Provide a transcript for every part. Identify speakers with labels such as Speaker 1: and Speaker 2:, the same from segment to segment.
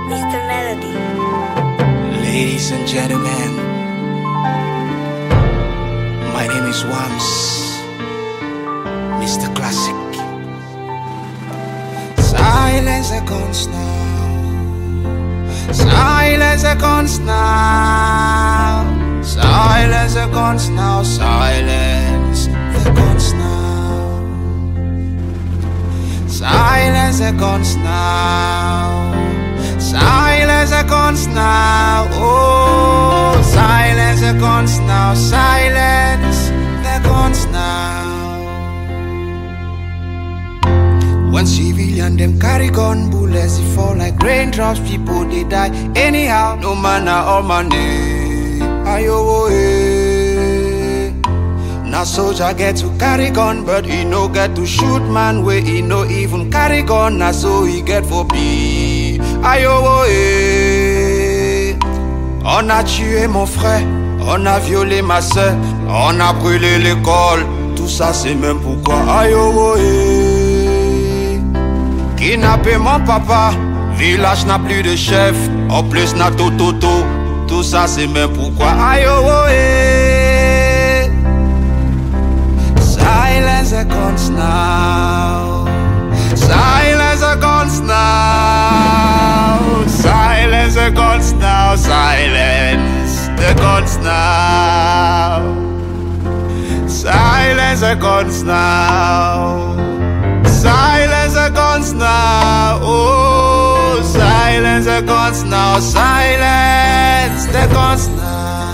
Speaker 1: Mr. Melody.
Speaker 2: Ladies and gentlemen, my name is Wams, Mr. Classic. Silence the guns now. Silence the guns now. Silence the guns now. Silence the guns now. Silence the guns now. Silence the guns now. Oh, silence the guns now. Silence the guns now. When civilian them carry gun bullets, they fall like raindrops. People they die anyhow, no manner or money. Ayo eh. Now soldier get to carry gun, but he no get to shoot man where he no even carry gun. Now so he get for be. Ayo eh. On a tué mon frère, on a violé ma soeur, on a brûlé l'école. Tout ça c'est même pourquoi. Ayo eh. Kidnappé mon papa, village n'a plus de chef, en plus n'a toto. Tout ça c'est même pourquoi. Ayo eh. Silence the guns now. Silence the guns now. Silence the guns now. Silence the guns now. Silence the guns now. Silence the guns now. Oh, silence the guns now. Silence the guns now.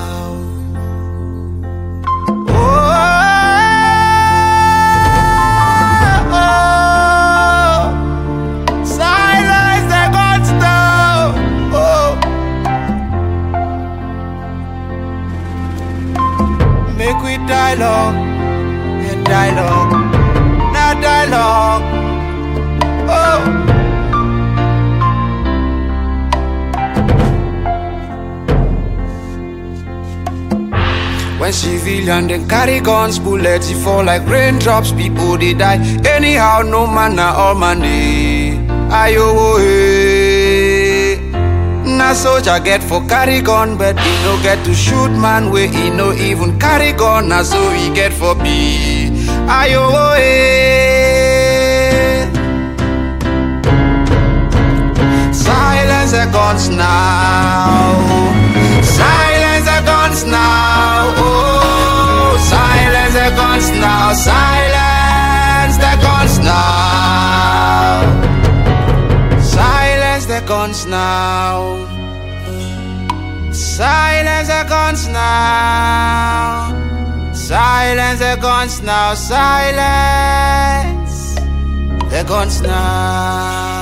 Speaker 2: Make we dialogue, and dialogue, now dialogue. Oh. When civilian then carry guns, bullets they fall like raindrops. People they die anyhow, no manner or money. Ayo eh. Na soldier get for carry gun, but he no get to shoot man where he no even carry gun. Na so he get for be. Ayo eh. Silence the guns now. Silence the guns now. Oh, silence the guns now. Silence the guns now. Silence the guns now. Silence the guns now. Silence the guns now. Silence the guns now.